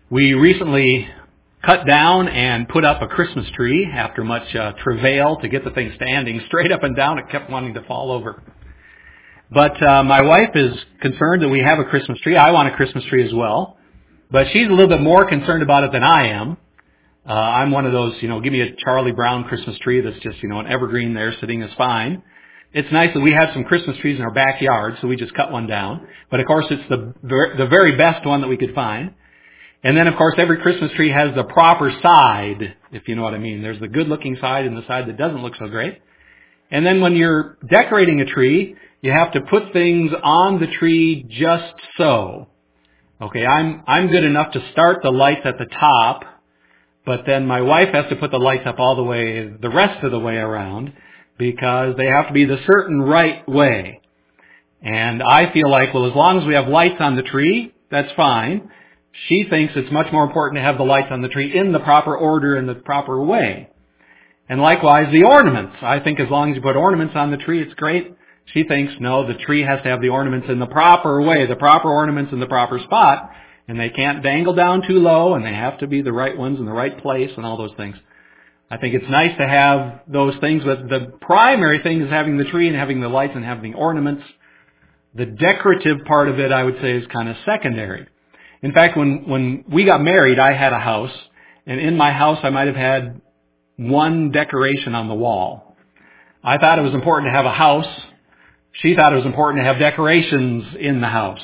We recently cut down and put up a Christmas tree after much travail to get the thing standing straight up and down. It kept wanting to fall over. But my wife is concerned that we have a Christmas tree. I want a Christmas tree as well. But she's a little bit more concerned about it than I am. I'm one of those, give me a Charlie Brown Christmas tree that's just, an evergreen there sitting is fine. It's nice that we have some Christmas trees in our backyard, so we just cut one down. But of course, it's the very best one that we could find. And then, of course, every Christmas tree has the proper side, if you know what I mean. There's the good-looking side and the side that doesn't look so great. And then when you're decorating a tree, you have to put things on the tree just so. Okay, I'm good enough to start the lights at the top, but then my wife has to put the lights up all the rest of the way around, because they have to be the certain right way. And I feel like, well, as long as we have lights on the tree, that's fine. She thinks it's much more important to have the lights on the tree in the proper order and the proper way. And likewise, the ornaments. I think as long as you put ornaments on the tree, it's great. She thinks, no, the tree has to have the ornaments in the proper way, the proper ornaments in the proper spot, and they can't dangle down too low, and they have to be the right ones in the right place and all those things. I think it's nice to have those things, but the primary thing is having the tree and having the lights and having the ornaments. The decorative part of it, I would say, is kind of secondary. In fact, when we got married, I had a house, and in my house I might have had one decoration on the wall. I thought it was important to have a house. She thought it was important to have decorations in the house.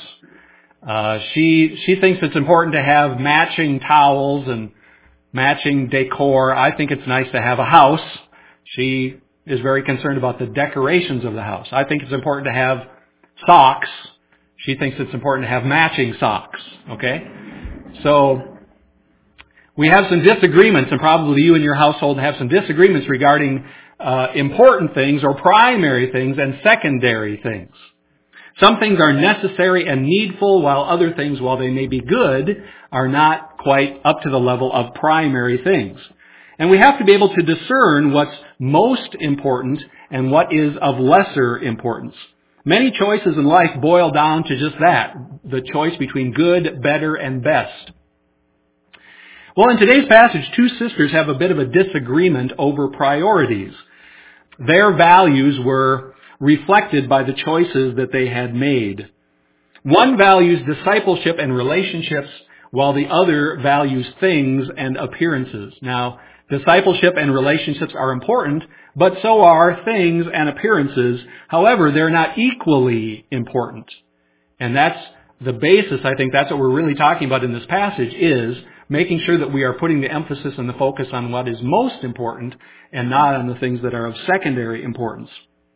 She thinks it's important to have matching towels and matching decor. I think it's nice to have a house. She is very concerned about the decorations of the house. I think it's important to have socks. She thinks it's important to have matching socks. Okay? So we have some disagreements, and probably you and your household have some disagreements regarding important things or primary things and secondary things. Some things are necessary and needful, while other things, while they may be good, are not quite up to the level of primary things. And we have to be able to discern what's most important and what is of lesser importance. Many choices in life boil down to just that, the choice between good, better, and best. Well, in today's passage, two sisters have a bit of a disagreement over priorities. Their values were reflected by the choices that they had made. One values discipleship and relationships, while the other values things and appearances. Now, discipleship and relationships are important, but so are things and appearances. However, they're not equally important. And that's the basis, I think that's what we're really talking about in this passage, is making sure that we are putting the emphasis and the focus on what is most important and not on the things that are of secondary importance.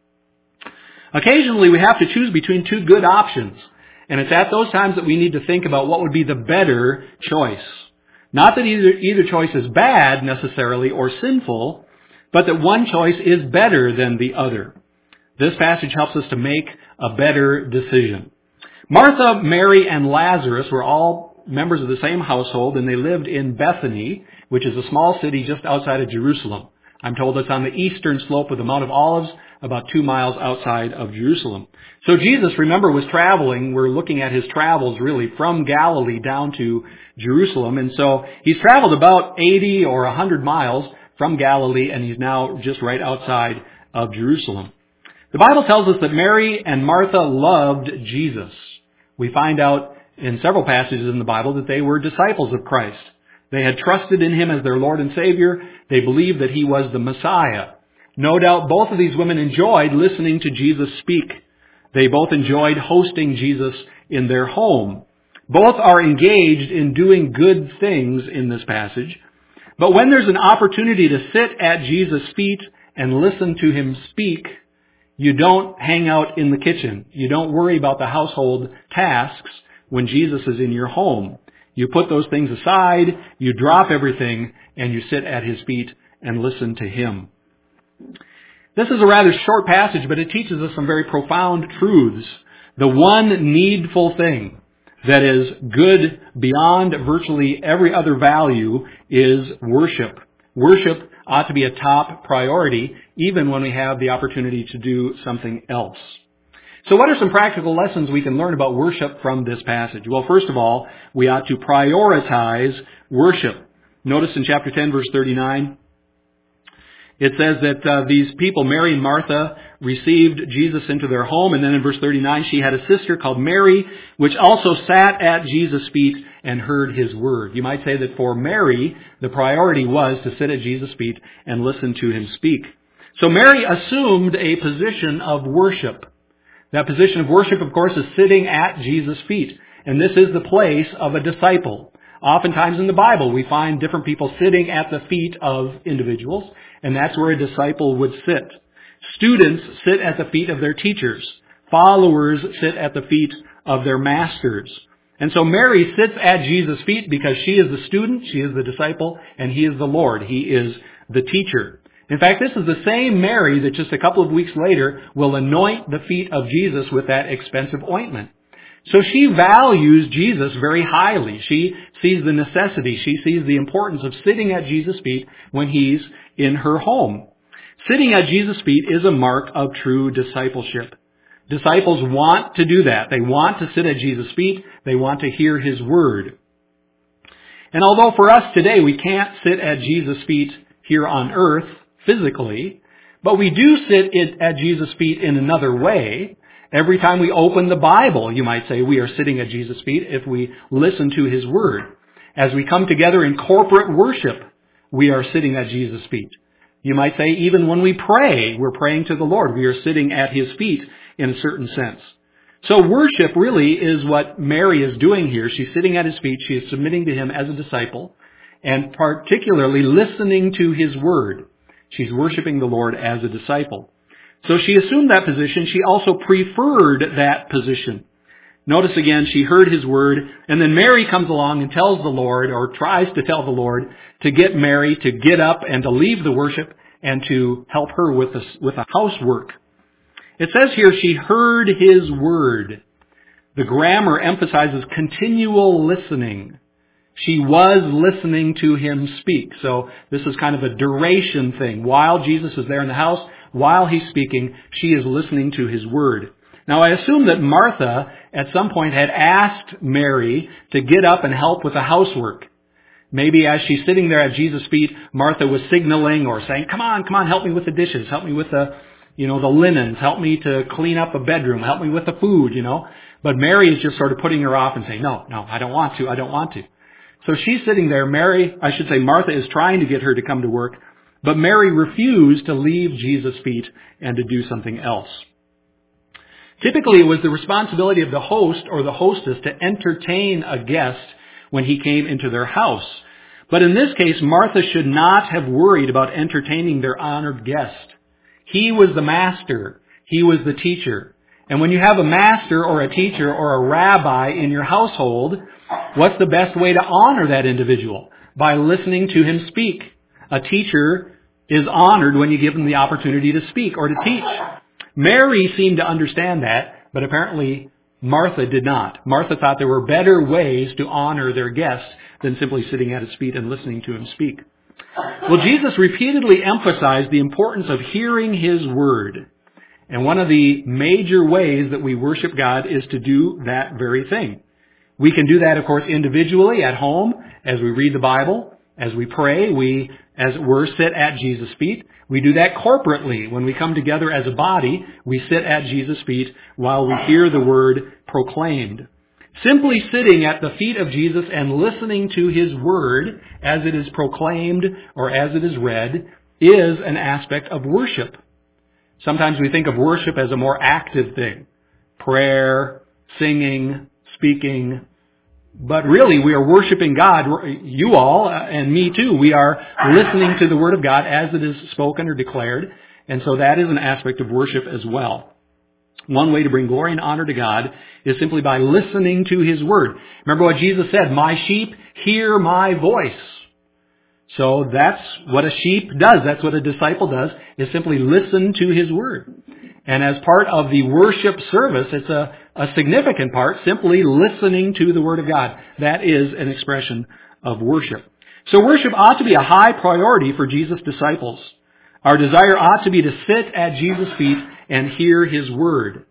Occasionally, we have to choose between two good options. And it's at those times that we need to think about what would be the better choice. Not that either choice is bad necessarily or sinful, but that one choice is better than the other. This passage helps us to make a better decision. Martha, Mary, and Lazarus were all members of the same household, and they lived in Bethany, which is a small city just outside of Jerusalem. I'm told it's on the eastern slope of the Mount of Olives, about 2 miles outside of Jerusalem. So Jesus, remember, was traveling. We're looking at his travels really from Galilee down to Jerusalem. And so he's traveled about 80 or 100 miles from Galilee, and he's now just right outside of Jerusalem. The Bible tells us that Mary and Martha loved Jesus. We find out in several passages in the Bible that they were disciples of Christ. They had trusted in him as their Lord and Savior. They believed that he was the Messiah. No doubt both of these women enjoyed listening to Jesus speak. They both enjoyed hosting Jesus in their home. Both are engaged in doing good things in this passage. But when there's an opportunity to sit at Jesus' feet and listen to him speak, you don't hang out in the kitchen. You don't worry about the household tasks when Jesus is in your home. You put those things aside, you drop everything, and you sit at his feet and listen to him. This is a rather short passage, but it teaches us some very profound truths. The one needful thing that is good beyond virtually every other value is worship. Worship ought to be a top priority, even when we have the opportunity to do something else. So what are some practical lessons we can learn about worship from this passage? Well, first of all, we ought to prioritize worship. Notice in chapter 10, verse 39, it says that these people, Mary and Martha, received Jesus into their home. And then in verse 39, she had a sister called Mary, which also sat at Jesus' feet and heard his word. You might say that for Mary, the priority was to sit at Jesus' feet and listen to him speak. So Mary assumed a position of worship. That position of worship, of course, is sitting at Jesus' feet. And this is the place of a disciple. Oftentimes in the Bible, we find different people sitting at the feet of individuals, and that's where a disciple would sit. Students sit at the feet of their teachers. Followers sit at the feet of their masters. And so Mary sits at Jesus' feet because she is the student, she is the disciple, and he is the Lord. He is the teacher. In fact, this is the same Mary that just a couple of weeks later will anoint the feet of Jesus with that expensive ointment. So she values Jesus very highly. She sees the necessity. She sees the importance of sitting at Jesus' feet when he's in her home. Sitting at Jesus' feet is a mark of true discipleship. Disciples want to do that. They want to sit at Jesus' feet. They want to hear his word. And although for us today we can't sit at Jesus' feet here on earth physically, but we do sit at Jesus' feet in another way. Every time we open the Bible, you might say, we are sitting at Jesus' feet if we listen to his word. As we come together in corporate worship, we are sitting at Jesus' feet. You might say even when we pray, we're praying to the Lord. We are sitting at his feet in a certain sense. So worship really is what Mary is doing here. She's sitting at his feet. She is submitting to him as a disciple and particularly listening to his word. She's worshiping the Lord as a disciple. So she assumed that position. She also preferred that position. Notice again, she heard his word, and then Mary comes along and tells the Lord, or tries to tell the Lord, to get Mary to get up and to leave the worship and to help her with the housework. It says here she heard his word. The grammar emphasizes continual listening. She was listening to him speak. So this is kind of a duration thing. While Jesus is there in the house, while he's speaking, she is listening to his word. Now I assume that Martha at some point had asked Mary to get up and help with the housework. Maybe as she's sitting there at Jesus' feet, Martha was signaling or saying, come on, help me with the dishes, help me with the linens, help me to clean up a bedroom, help me with the food, But Mary is just sort of putting her off and saying, no, I don't want to. So she's sitting there. Martha is trying to get her to come to work, but Mary refused to leave Jesus' feet and to do something else. Typically, it was the responsibility of the host or the hostess to entertain a guest when he came into their house. But in this case, Martha should not have worried about entertaining their honored guest. He was the master. He was the teacher. And when you have a master or a teacher or a rabbi in your household, what's the best way to honor that individual? By listening to him speak. A teacher is honored when you give him the opportunity to speak or to teach. Mary seemed to understand that, but apparently Martha did not. Martha thought there were better ways to honor their guests than simply sitting at his feet and listening to him speak. Well, Jesus repeatedly emphasized the importance of hearing his word. And one of the major ways that we worship God is to do that very thing. We can do that, of course, individually at home as we read the Bible, as we pray, we, as it were, sit at Jesus' feet. We do that corporately. When we come together as a body, we sit at Jesus' feet while we hear the word proclaimed. Simply sitting at the feet of Jesus and listening to his word as it is proclaimed or as it is read is an aspect of worship. Sometimes we think of worship as a more active thing. Prayer, singing, speaking. But really, we are worshiping God, you all, and me too. We are listening to the Word of God as it is spoken or declared. And so that is an aspect of worship as well. One way to bring glory and honor to God is simply by listening to his word. Remember what Jesus said, my sheep hear my voice. So that's what a sheep does. That's what a disciple does, is simply listen to his word. And as part of the worship service, it's a significant part, simply listening to the word of God. That is an expression of worship. So worship ought to be a high priority for Jesus' disciples. Our desire ought to be to sit at Jesus' feet and hear his word.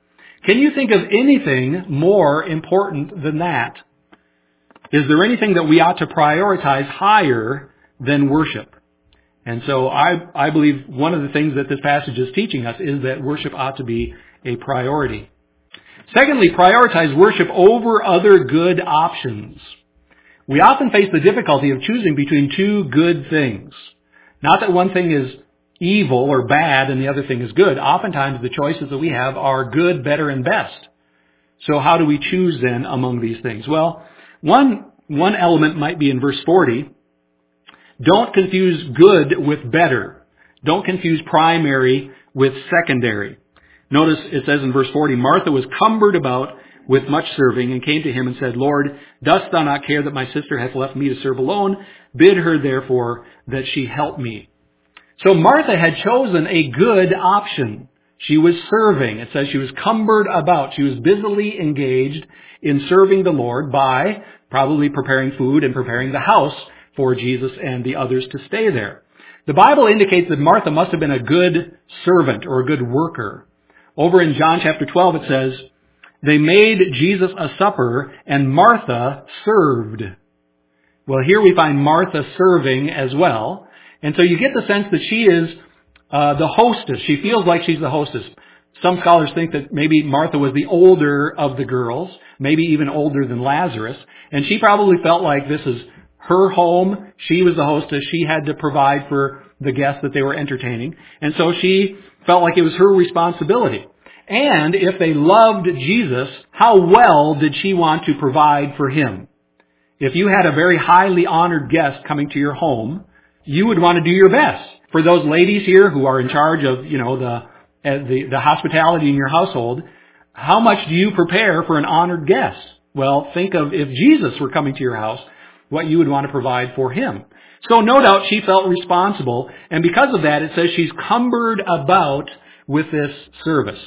Can you think of anything more important than that? Is there anything that we ought to prioritize higher than worship? And so I believe one of the things that this passage is teaching us is that worship ought to be a priority. Secondly, prioritize worship over other good options. We often face the difficulty of choosing between two good things. Not that one thing is evil or bad and the other thing is good. Oftentimes the choices that we have are good, better, and best. So how do we choose then among these things? Well, one element might be in verse 40. Don't confuse good with better. Don't confuse primary with secondary. Notice it says in verse 40, Martha was cumbered about with much serving and came to him and said, Lord, dost thou not care that my sister hath left me to serve alone? Bid her therefore that she help me. So Martha had chosen a good option. She was serving. It says she was cumbered about. She was busily engaged in serving the Lord by probably preparing food and preparing the house for Jesus and the others to stay there. The Bible indicates that Martha must have been a good servant or a good worker. Over in John chapter 12 it says, they made Jesus a supper and Martha served. Well, here we find Martha serving as well. And so you get the sense that she is the hostess. She feels like she's the hostess. Some scholars think that maybe Martha was the older of the girls, maybe even older than Lazarus. And she probably felt like this is her home. She was the hostess. She had to provide for the guests that they were entertaining. And so she felt like it was her responsibility. And if they loved Jesus, how well did she want to provide for him? If you had a very highly honored guest coming to your home, you would want to do your best. For those ladies here who are in charge of, the hospitality in your household, how much do you prepare for an honored guest? Well, think of if Jesus were coming to your house, what you would want to provide for him. So no doubt she felt responsible, and because of that, it says she's cumbered about with this service.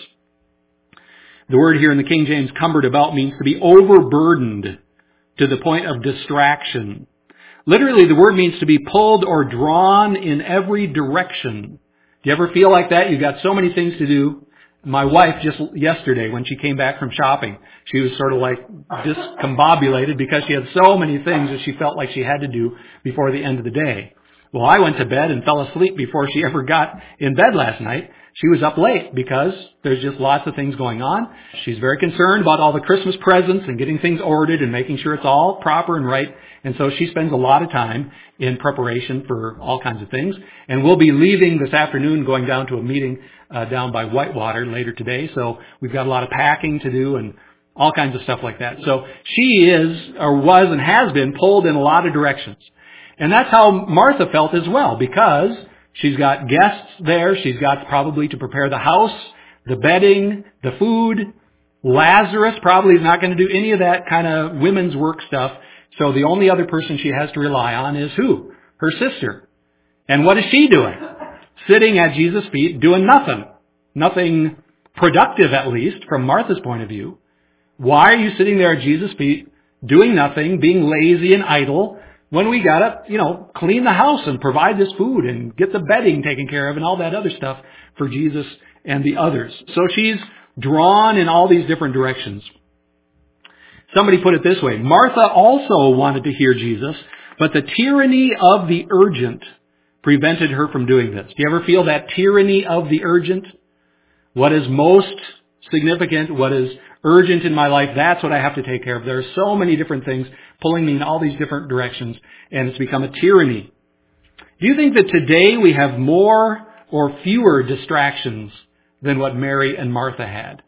The word here in the King James, cumbered about, means to be overburdened to the point of distraction. Literally, the word means to be pulled or drawn in every direction. Do you ever feel like that? You've got so many things to do. My wife, just yesterday, when she came back from shopping, she was sort of like discombobulated because she had so many things that she felt like she had to do before the end of the day. Well, I went to bed and fell asleep before she ever got in bed last night. She was up late because there's just lots of things going on. She's very concerned about all the Christmas presents and getting things ordered and making sure it's all proper and right. And so she spends a lot of time in preparation for all kinds of things. And we'll be leaving this afternoon, going down to a meeting down by Whitewater later today. So we've got a lot of packing to do and all kinds of stuff like that. So she is, or was and has been, pulled in a lot of directions. And that's how Martha felt as well, because she's got guests there. She's got probably to prepare the house, the bedding, the food. Lazarus probably is not going to do any of that kind of women's work stuff. So the only other person she has to rely on is who? Her sister. And what is she doing? Sitting at Jesus' feet doing nothing. Nothing productive, at least, from Martha's point of view. Why are you sitting there at Jesus' feet doing nothing, being lazy and idle, when we gotta, clean the house and provide this food and get the bedding taken care of and all that other stuff for Jesus and the others? So she's drawn in all these different directions. Somebody put it this way: Martha also wanted to hear Jesus, but the tyranny of the urgent prevented her from doing this. Do you ever feel that tyranny of the urgent? What is most significant, what is urgent in my life, that's what I have to take care of. There are so many different things pulling me in all these different directions, and it's become a tyranny. Do you think that today we have more or fewer distractions than what Mary and Martha had?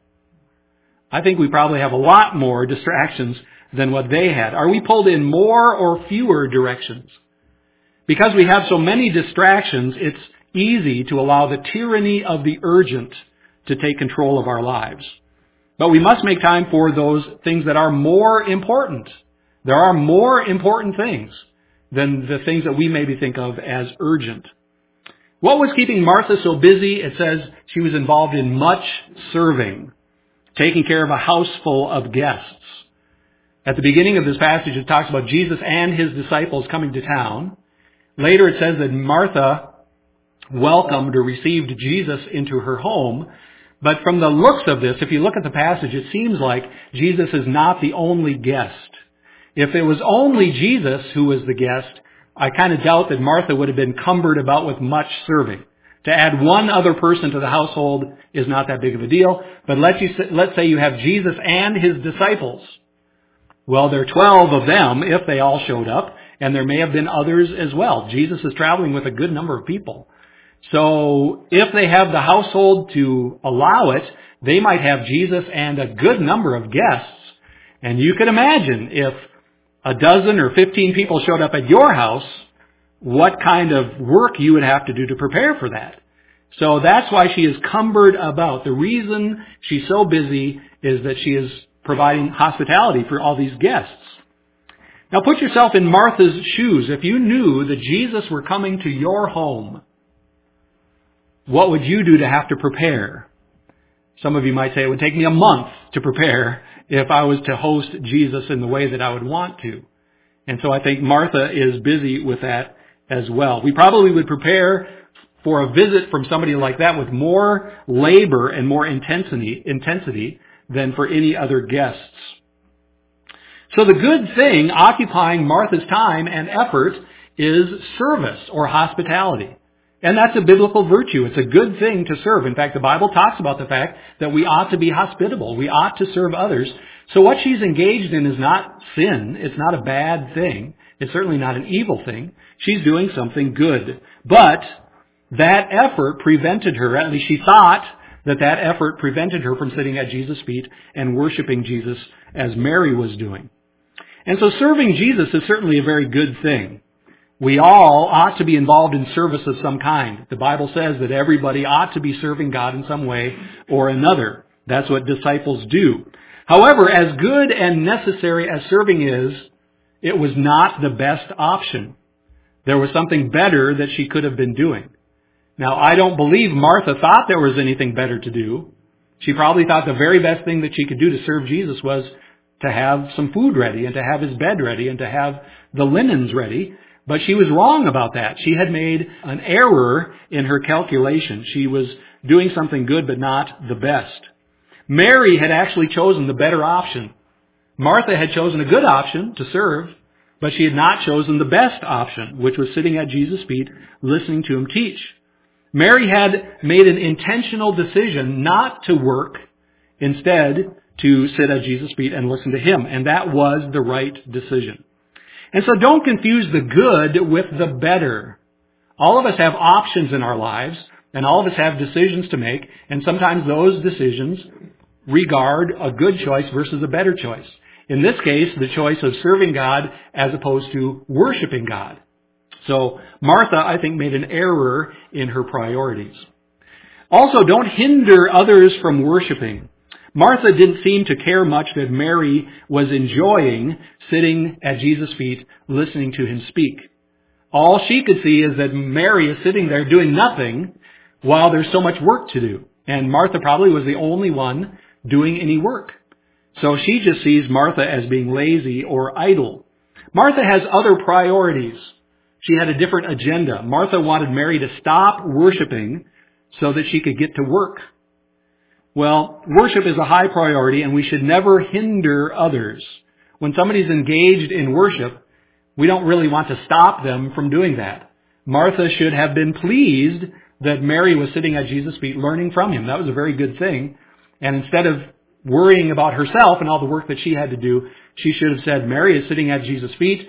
I think we probably have a lot more distractions than what they had. Are we pulled in more or fewer directions? Because we have so many distractions, it's easy to allow the tyranny of the urgent to take control of our lives. But we must make time for those things that are more important. There are more important things than the things that we maybe think of as urgent. What was keeping Martha so busy? It says she was involved in much serving, taking care of a house full of guests. At the beginning of this passage, it talks about Jesus and his disciples coming to town. Later it says that Martha welcomed or received Jesus into her home. But from the looks of this, if you look at the passage, it seems like Jesus is not the only guest. If it was only Jesus who was the guest, I kind of doubt that Martha would have been cumbered about with much serving. To add one other person to the household is not that big of a deal. But let's say you have Jesus and his disciples. Well, there are 12 of them if they all showed up, and there may have been others as well. Jesus is traveling with a good number of people. So if they have the household to allow it, they might have Jesus and a good number of guests. And you can imagine if a dozen or 15 people showed up at your house, what kind of work you would have to do to prepare for that. So that's why she is cumbered about. The reason she's so busy is that she is providing hospitality for all these guests. Now put yourself in Martha's shoes. If you knew that Jesus were coming to your home, what would you do to have to prepare? Some of you might say it would take me a month to prepare if I was to host Jesus in the way that I would want to. And so I think Martha is busy with that as well. We probably would prepare for a visit from somebody like that with more labor and more intensity than for any other guests. So the good thing occupying Martha's time and effort is service or hospitality. And that's a biblical virtue. It's a good thing to serve. In fact, the Bible talks about the fact that we ought to be hospitable. We ought to serve others. So what she's engaged in is not sin. It's not a bad thing. It's certainly not an evil thing. She's doing something good. But that effort prevented her, at least she thought that effort prevented her from sitting at Jesus' feet and worshiping Jesus as Mary was doing. And so serving Jesus is certainly a very good thing. We all ought to be involved in service of some kind. The Bible says that everybody ought to be serving God in some way or another. That's what disciples do. However, as good and necessary as serving is, it was not the best option. There was something better that she could have been doing. Now, I don't believe Martha thought there was anything better to do. She probably thought the very best thing that she could do to serve Jesus was to have some food ready and to have his bed ready and to have the linens ready. But she was wrong about that. She had made an error in her calculation. She was doing something good but not the best. Mary had actually chosen the better option. Martha had chosen a good option to serve, but she had not chosen the best option, which was sitting at Jesus' feet, listening to him teach. Mary had made an intentional decision not to work, instead to sit at Jesus' feet and listen to him. And that was the right decision. And so don't confuse the good with the better. All of us have options in our lives, and all of us have decisions to make, and sometimes those decisions regard a good choice versus a better choice. In this case, the choice of serving God as opposed to worshiping God. So Martha, I think, made an error in her priorities. Also, don't hinder others from worshiping. Martha didn't seem to care much that Mary was enjoying sitting at Jesus' feet, listening to him speak. All she could see is that Mary is sitting there doing nothing while there's so much work to do. And Martha probably was the only one doing any work. So she just sees Martha as being lazy or idle. Martha has other priorities. She had a different agenda. Martha wanted Mary to stop worshiping so that she could get to work. Well, worship is a high priority, and we should never hinder others. When somebody's engaged in worship, we don't really want to stop them from doing that. Martha should have been pleased that Mary was sitting at Jesus' feet learning from him. That was a very good thing. And instead of worrying about herself and all the work that she had to do, she should have said, Mary is sitting at Jesus' feet,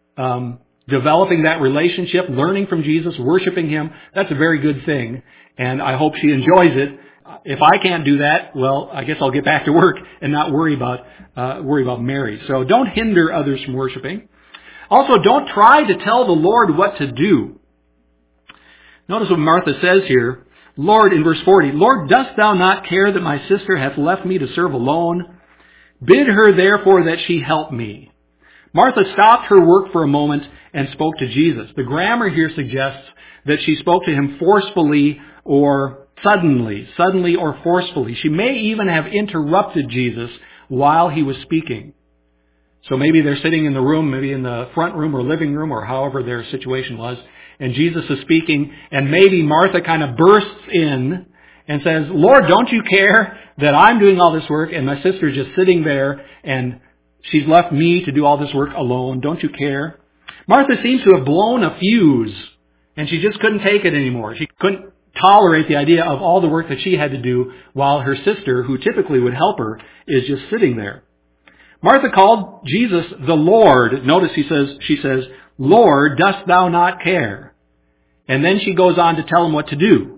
developing that relationship, learning from Jesus, worshiping him. That's a very good thing, and I hope she enjoys it. If I can't do that, well, I guess I'll get back to work and not worry about Mary. So don't hinder others from worshiping. Also, don't try to tell the Lord what to do. Notice what Martha says here. Lord, in verse 40, Lord, dost thou not care that my sister hath left me to serve alone? Bid her therefore that she help me. Martha stopped her work for a moment and spoke to Jesus. The grammar here suggests that she spoke to him forcefully or suddenly or forcefully. She may even have interrupted Jesus while he was speaking. So maybe they're sitting in the room, maybe in the front room or living room or however their situation was, and Jesus is speaking, and maybe Martha kind of bursts in and says, Lord, don't you care that I'm doing all this work and my sister's just sitting there and she's left me to do all this work alone? Don't you care? Martha seems to have blown a fuse and she just couldn't take it anymore. She couldn't tolerate the idea of all the work that she had to do while her sister, who typically would help her, is just sitting there. Martha called Jesus the Lord. Notice she says, Lord, dost thou not care? And then she goes on to tell him what to do.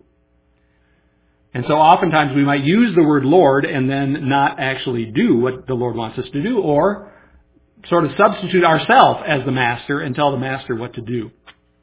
And so oftentimes we might use the word Lord and then not actually do what the Lord wants us to do, or sort of substitute ourselves as the master and tell the master what to do.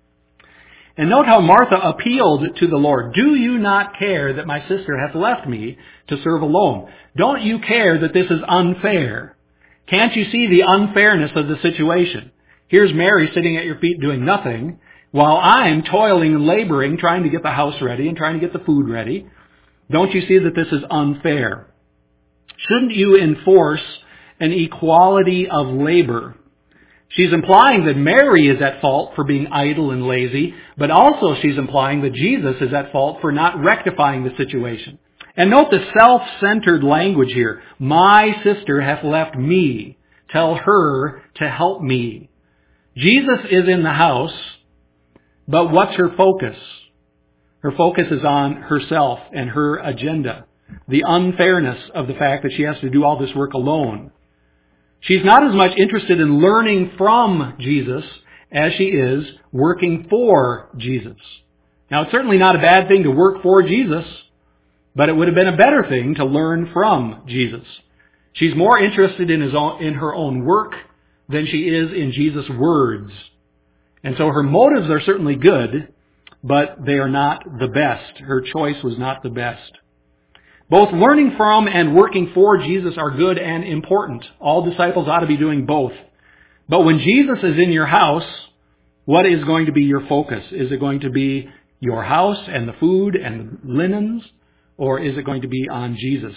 And note how Martha appealed to the Lord. Do you not care that my sister hath left me to serve alone? Don't you care that this is unfair? Can't you see the unfairness of the situation? Here's Mary sitting at your feet doing nothing, while I'm toiling and laboring, trying to get the house ready and trying to get the food ready. Don't you see that this is unfair? Shouldn't you enforce an equality of labor? She's implying that Mary is at fault for being idle and lazy, but also she's implying that Jesus is at fault for not rectifying the situation. And note the self-centered language here. My sister hath left me. Tell her to help me. Jesus is in the house, but what's her focus? Her focus is on herself and her agenda. The unfairness of the fact that she has to do all this work alone. She's not as much interested in learning from Jesus as she is working for Jesus. Now, it's certainly not a bad thing to work for Jesus, but it would have been a better thing to learn from Jesus. She's more interested in her own work than she is in Jesus' words. And so her motives are certainly good, but they are not the best. Her choice was not the best. Both learning from and working for Jesus are good and important. All disciples ought to be doing both. But when Jesus is in your house, what is going to be your focus? Is it going to be your house and the food and the linens? Or is it going to be on Jesus?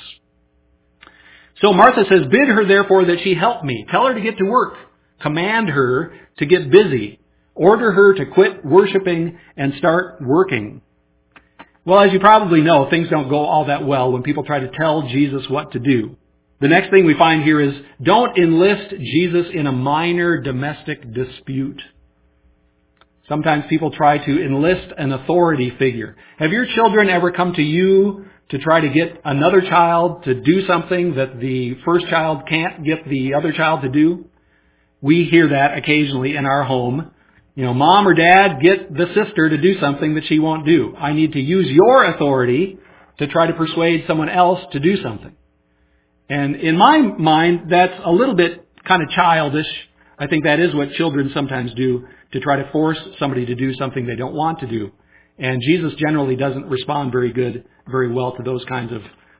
So Martha says, bid her therefore that she help me. Tell her to get to work. Command her to get busy. Order her to quit worshiping and start working. Well, as you probably know, things don't go all that well when people try to tell Jesus what to do. The next thing we find here is, don't enlist Jesus in a minor domestic dispute. Sometimes people try to enlist an authority figure. Have your children ever come to you to try to get another child to do something that the first child can't get the other child to do? We hear that occasionally in our home. You know, mom or dad, get the sister to do something that she won't do. I need to use your authority to try to persuade someone else to do something. And in my mind, that's a little bit kind of childish. I think that is what children sometimes do, to try to force somebody to do something they don't want to do. And Jesus generally doesn't respond very well to those kinds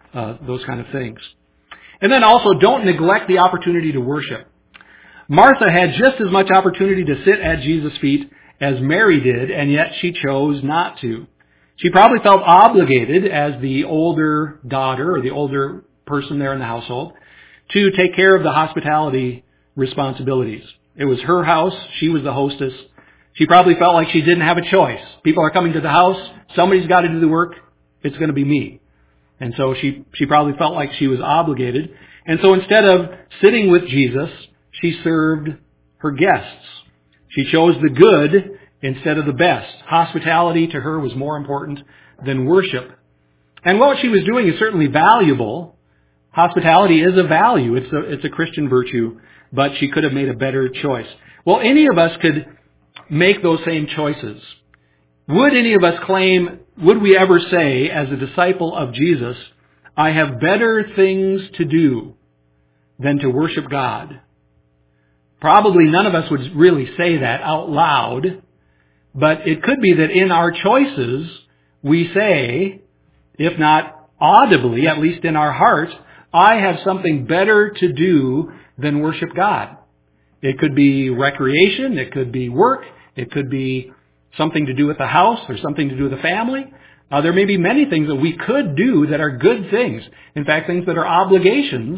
of things. And then also, don't neglect the opportunity to worship. Martha had just as much opportunity to sit at Jesus' feet as Mary did, and yet she chose not to. She probably felt obligated as the older daughter or the older person there in the household to take care of the hospitality responsibilities. It was her house. She was the hostess. She probably felt like she didn't have a choice. People are coming to the house. Somebody's got to do the work. It's going to be me. And so she probably felt like she was obligated. And so instead of sitting with Jesus, she served her guests. She chose the good instead of the best. Hospitality to her was more important than worship. And what she was doing is certainly valuable. Hospitality is a value. It's a Christian virtue, but she could have made a better choice. Well, any of us could make those same choices. Would any of us would we ever say, as a disciple of Jesus, I have better things to do than to worship God? Probably none of us would really say that out loud, but it could be that in our choices we say, if not audibly, at least in our heart, I have something better to do than worship God. It could be recreation, it could be work, it could be something to do with the house or something to do with the family. There may be many things that we could do that are good things. In fact, things that are obligations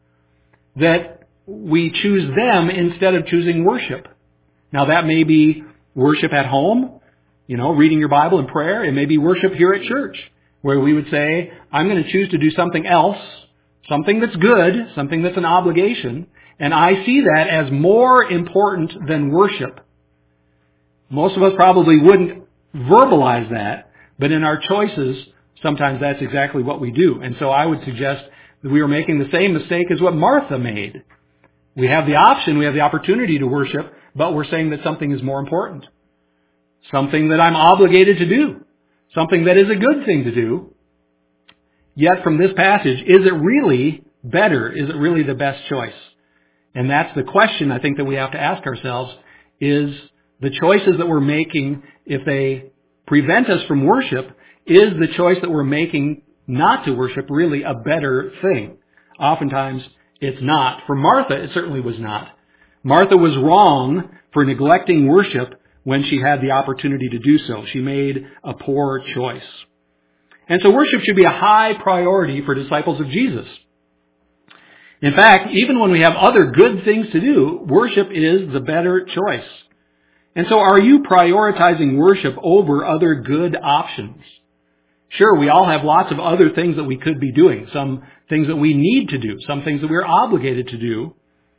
that we choose them instead of choosing worship. Now that may be worship at home, reading your Bible and prayer. It may be worship here at church. where we would say, I'm going to choose to do something else, something that's good, something that's an obligation, and I see that as more important than worship. Most of us probably wouldn't verbalize that, but in our choices, sometimes that's exactly what we do. And so I would suggest that we are making the same mistake as what Martha made. We have the option, we have the opportunity to worship, but we're saying that something is more important. Something that I'm obligated to do. Something that is a good thing to do. Yet from this passage, is it really better? Is it really the best choice? And that's the question I think that we have to ask ourselves, is the choices that we're making, if they prevent us from worship, is the choice that we're making not to worship really a better thing? Oftentimes, it's not. For Martha, it certainly was not. Martha was wrong for neglecting worship when she had the opportunity to do so. She made a poor choice. And so worship should be a high priority for disciples of Jesus. In fact, even when we have other good things to do, worship is the better choice. And so are you prioritizing worship over other good options? Sure, we all have lots of other things that we could be doing, some things that we need to do, some things that we're obligated to do,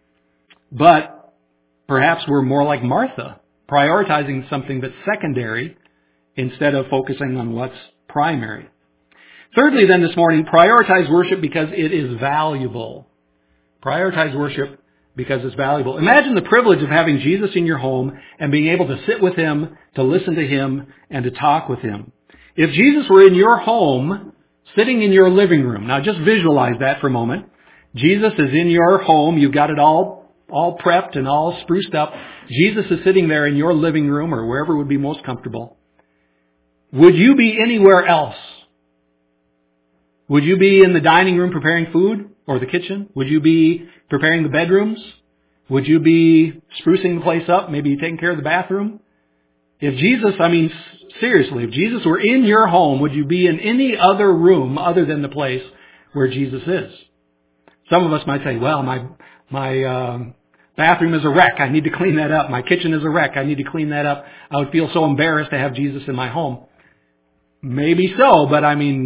but perhaps we're more like Martha, prioritizing something that's secondary instead of focusing on what's primary. Thirdly, then, this morning, prioritize worship because it is valuable. Prioritize worship because it's valuable. Imagine the privilege of having Jesus in your home and being able to sit with Him, to listen to Him, and to talk with Him. If Jesus were in your home, sitting in your living room, now just visualize that for a moment. Jesus is in your home. You've got it all prepped and all spruced up. Jesus is sitting there in your living room or wherever would be most comfortable. Would you be anywhere else? Would you be in the dining room preparing food or the kitchen? Would you be preparing the bedrooms? Would you be sprucing the place up, maybe taking care of the bathroom? If Jesus, seriously, if Jesus were in your home, would you be in any other room other than the place where Jesus is? Some of us might say, well, my bathroom is a wreck. I need to clean that up. My kitchen is a wreck. I need to clean that up. I would feel so embarrassed to have Jesus in my home. Maybe so, but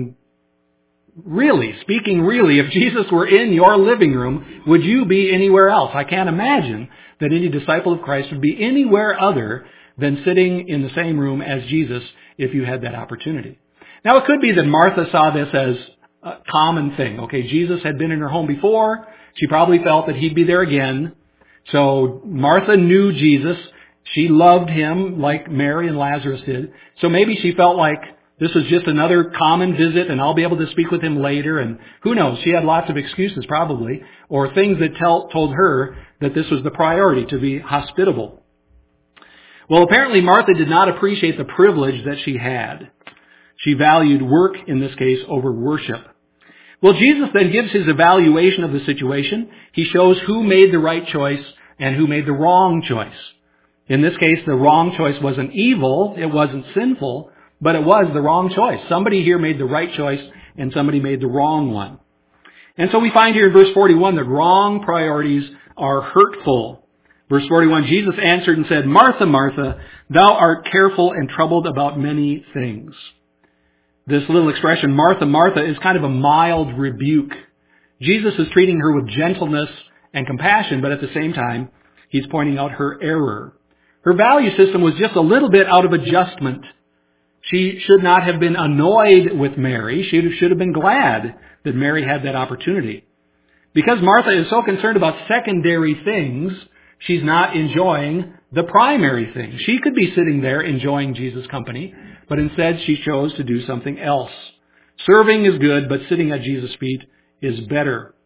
speaking really, if Jesus were in your living room, would you be anywhere else? I can't imagine that any disciple of Christ would be anywhere other than sitting in the same room as Jesus if you had that opportunity. Now, it could be that Martha saw this as a common thing. Okay, Jesus had been in her home before. She probably felt that He'd be there again. So Martha knew Jesus. She loved Him like Mary and Lazarus did. So maybe she felt like this was just another common visit and I'll be able to speak with Him later. And who knows, she had lots of excuses probably, or things that told her that this was the priority, to be hospitable. Well, apparently Martha did not appreciate the privilege that she had. She valued work, in this case, over worship. Well, Jesus then gives His evaluation of the situation. He shows who made the right choice and who made the wrong choice. In this case, the wrong choice wasn't evil, it wasn't sinful, but it was the wrong choice. Somebody here made the right choice and somebody made the wrong one. And so we find here in verse 41 that wrong priorities are hurtful. Verse 41, Jesus answered and said, Martha, Martha, thou art careful and troubled about many things. This little expression, Martha, Martha, is kind of a mild rebuke. Jesus is treating her with gentleness and compassion, but at the same time, He's pointing out her error. Her value system was just a little bit out of adjustment. She should not have been annoyed with Mary. She should have been glad that Mary had that opportunity. Because Martha is so concerned about secondary things, she's not enjoying the primary thing. She could be sitting there enjoying Jesus' company, but instead she chose to do something else. Serving is good, but sitting at Jesus' feet is better.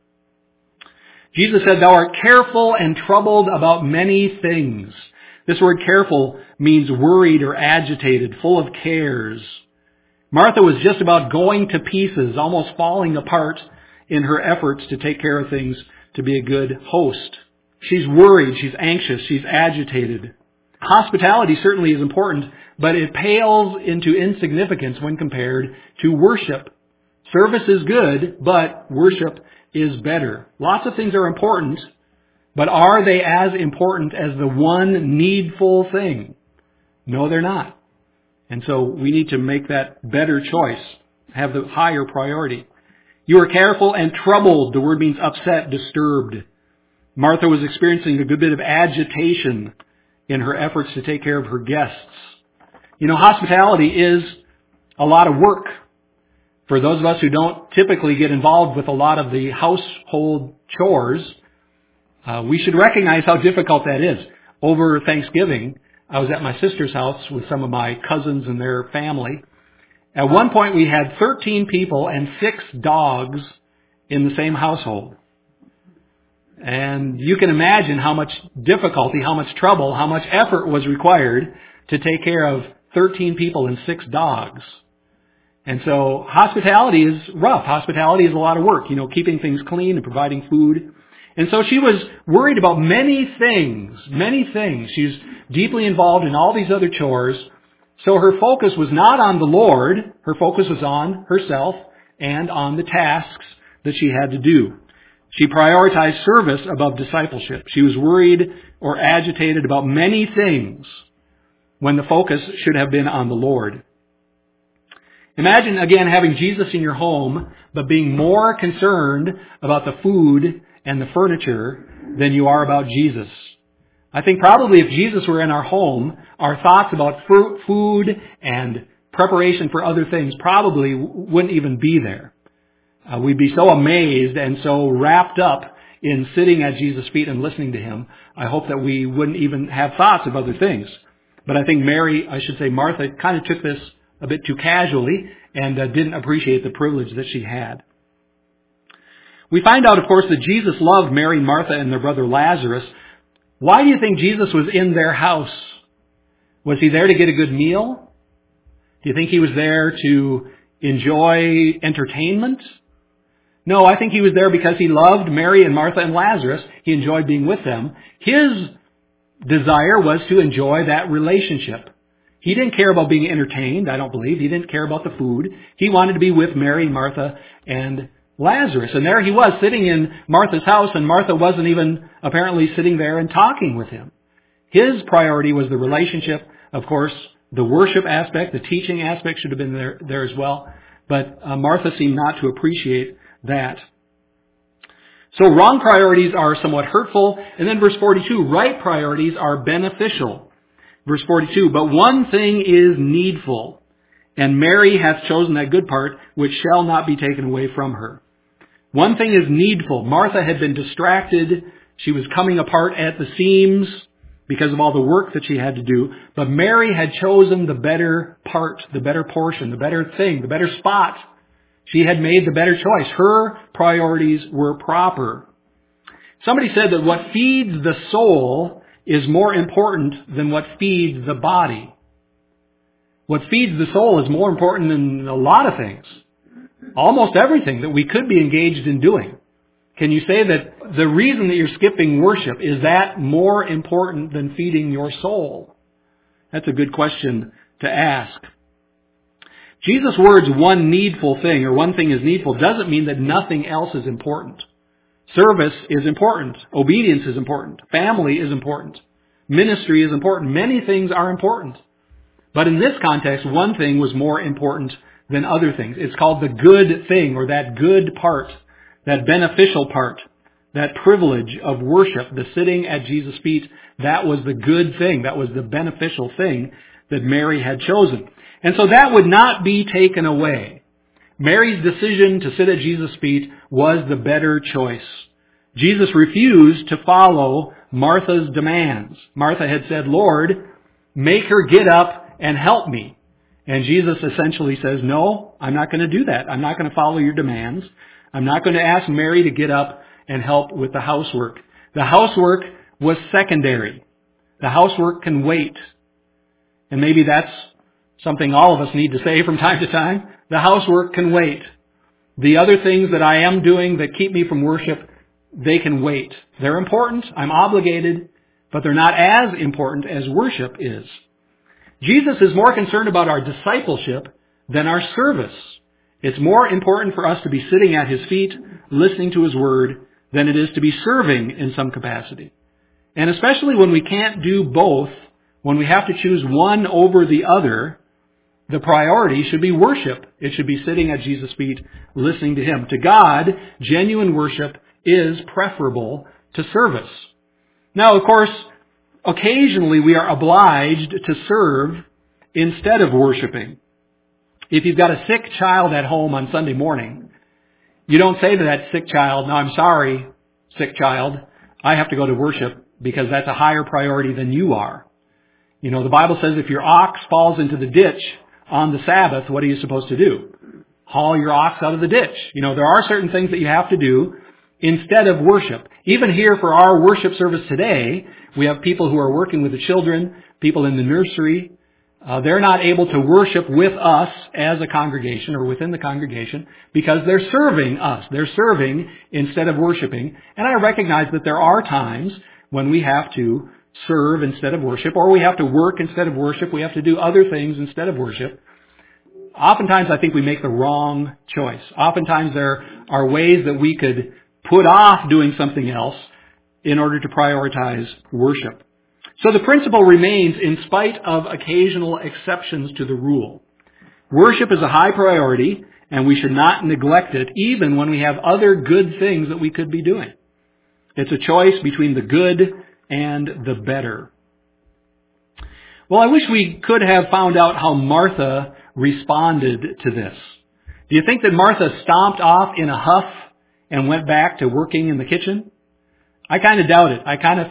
Jesus said, thou art careful and troubled about many things. This word careful means worried or agitated, full of cares. Martha was just about going to pieces, almost falling apart in her efforts to take care of things, to be a good host. She's worried, she's anxious, she's agitated. Hospitality certainly is important, but it pales into insignificance when compared to worship. Service is good, but worship is better. Lots of things are important, but are they as important as the one needful thing? No, they're not. And so we need to make that better choice have the higher priority. You are careful and troubled. The word means upset, disturbed. Martha was experiencing a good bit of agitation in her efforts to take care of her guests. Hospitality is a lot of work. For those of us who don't typically get involved with a lot of the household chores, we should recognize how difficult that is. Over Thanksgiving, I was at my sister's house with some of my cousins and their family. At one point, we had 13 people and 6 dogs in the same household. And you can imagine how much difficulty, how much trouble, how much effort was required to take care of 13 people and 6 dogs. And so hospitality is rough. Hospitality is a lot of work, keeping things clean and providing food. And so she was worried about many things. She's deeply involved in all these other chores. So her focus was not on the Lord. Her focus was on herself and on the tasks that she had to do. She prioritized service above discipleship. She was worried or agitated about many things when the focus should have been on the Lord. Imagine, again, having Jesus in your home, but being more concerned about the food and the furniture than you are about Jesus. I think probably if Jesus were in our home, our thoughts about food and preparation for other things probably wouldn't even be there. We'd be so amazed and so wrapped up in sitting at Jesus' feet and listening to Him. I hope that we wouldn't even have thoughts of other things. But I think Martha kind of took this a bit too casually and didn't appreciate the privilege that she had. We find out, of course, that Jesus loved Mary, Martha, and their brother Lazarus. Why do you think Jesus was in their house? Was He there to get a good meal? Do you think He was there to enjoy entertainment? No, I think He was there because He loved Mary and Martha and Lazarus. He enjoyed being with them. His desire was to enjoy that relationship. He didn't care about being entertained, I don't believe. He didn't care about the food. He wanted to be with Mary, Martha, and Lazarus. And there He was sitting in Martha's house, and Martha wasn't even apparently sitting there and talking with Him. His priority was the relationship. Of course, the worship aspect, the teaching aspect should have been there as well. But Martha seemed not to appreciate that. So wrong priorities are somewhat hurtful. And then verse 42, right priorities are beneficial. Verse 42, but one thing is needful, and Mary hath chosen that good part, which shall not be taken away from her. One thing is needful. Martha had been distracted. She was coming apart at the seams because of all the work that she had to do. But Mary had chosen the better part, the better portion, the better thing, the better spot. She had made the better choice. Her priorities were proper. Somebody said that what feeds the soul is more important than what feeds the body. What feeds the soul is more important than a lot of things. Almost everything that we could be engaged in doing. Can you say that the reason that you're skipping worship, is that more important than feeding your soul? That's a good question to ask. Jesus' words, one needful thing, or one thing is needful, doesn't mean that nothing else is important. Service is important. Obedience is important. Family is important. Ministry is important. Many things are important. But in this context, one thing was more important than other things. It's called the good thing, or that good part, that beneficial part, that privilege of worship, the sitting at Jesus' feet. That was the good thing. That was the beneficial thing that Mary had chosen. And so that would not be taken away. Mary's decision to sit at Jesus' feet was the better choice. Jesus refused to follow Martha's demands. Martha had said, Lord, make her get up and help me. And Jesus essentially says, no, I'm not going to do that. I'm not going to follow your demands. I'm not going to ask Mary to get up and help with the housework. The housework was secondary. The housework can wait. And maybe that's something all of us need to say from time to time. The housework can wait. The other things that I am doing that keep me from worship, they can wait. They're important. I'm obligated, but they're not as important as worship is. Jesus is more concerned about our discipleship than our service. It's more important for us to be sitting at His feet, listening to His Word, than it is to be serving in some capacity. And especially when we can't do both, when we have to choose one over the other, the priority should be worship. It should be sitting at Jesus' feet, listening to Him. To God, genuine worship is preferable to service. Now, of course, occasionally we are obliged to serve instead of worshiping. If you've got a sick child at home on Sunday morning, you don't say to that sick child, "No, I'm sorry, sick child, I have to go to worship because that's a higher priority than you are." You know, the Bible says if your ox falls into the ditch on the Sabbath, what are you supposed to do? Haul your ox out of the ditch. You know, there are certain things that you have to do instead of worship. Even here for our worship service today, we have people who are working with the children, people in the nursery. They're not able to worship with us as a congregation or within the congregation because they're serving us. They're serving instead of worshiping. And I recognize that there are times when we have to serve instead of worship, or we have to work instead of worship. We have to do other things instead of worship. Oftentimes I think we make the wrong choice. Oftentimes there are ways that we could put off doing something else in order to prioritize worship. So the principle remains in spite of occasional exceptions to the rule. Worship is a high priority, and we should not neglect it even when we have other good things that we could be doing. It's a choice between the good and the better. Well, I wish we could have found out how Martha responded to this. Do you think that Martha stomped off in a huff and went back to working in the kitchen? I kind of doubt it.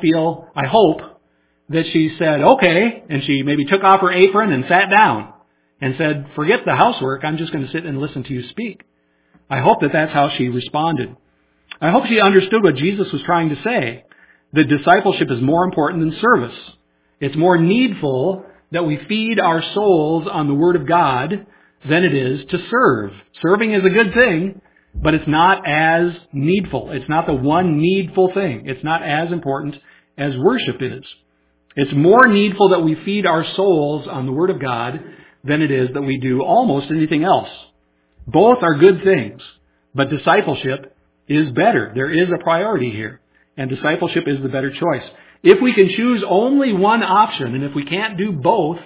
I hope that she said, "Okay," and she maybe took off her apron and sat down and said, "Forget the housework, I'm just going to sit and listen to you speak." I hope that that's how she responded. I hope she understood what Jesus was trying to say, that discipleship is more important than service. It's more needful that we feed our souls on the Word of God than it is to serve. Serving is a good thing, but it's not as needful. It's not the one needful thing. It's not as important as worship is. It's more needful that we feed our souls on the Word of God than it is that we do almost anything else. Both are good things, but discipleship is better. There is a priority here, and discipleship is the better choice. If we can choose only one option, and if we can't do both,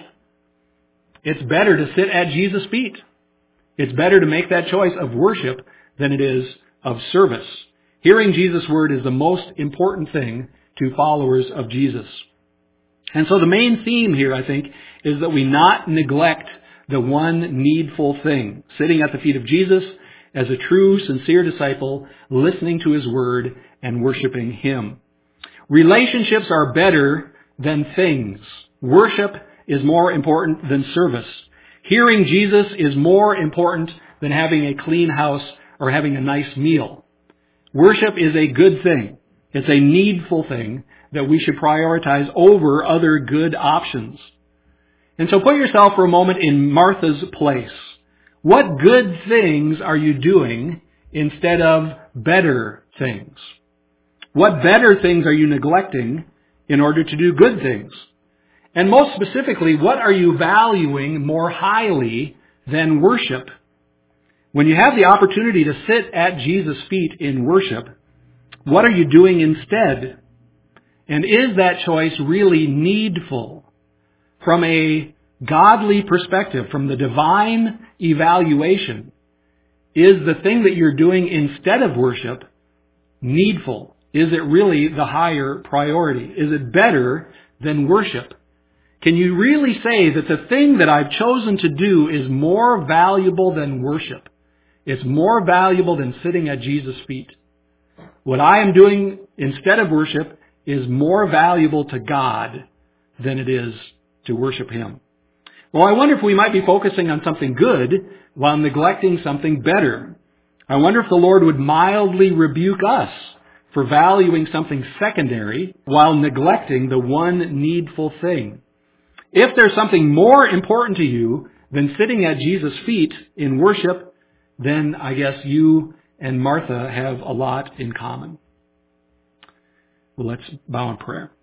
it's better to sit at Jesus' feet. It's better to make that choice of worship than it is of service. Hearing Jesus' word is the most important thing to followers of Jesus. And so the main theme here, I think, is that we not neglect the one needful thing, sitting at the feet of Jesus as a true, sincere disciple, listening to His word and worshiping Him. Relationships are better than things. Worship is more important than service. Hearing Jesus is more important than having a clean house or having a nice meal. Worship is a good thing. It's a needful thing that we should prioritize over other good options. And so put yourself for a moment in Martha's place. What good things are you doing instead of better things? What better things are you neglecting in order to do good things? And most specifically, what are you valuing more highly than worship? When you have the opportunity to sit at Jesus' feet in worship, what are you doing instead? And is that choice really needful? From a godly perspective, from the divine evaluation, is the thing that you're doing instead of worship needful? Is it really the higher priority? Is it better than worship? Can you really say that the thing that I've chosen to do is more valuable than worship? It's more valuable than sitting at Jesus' feet. What I am doing instead of worship is more valuable to God than it is to worship Him. Well, I wonder if we might be focusing on something good while neglecting something better. I wonder if the Lord would mildly rebuke us for valuing something secondary while neglecting the one needful thing. If there's something more important to you than sitting at Jesus' feet in worship, then I guess you and Martha have a lot in common. Well, let's bow in prayer.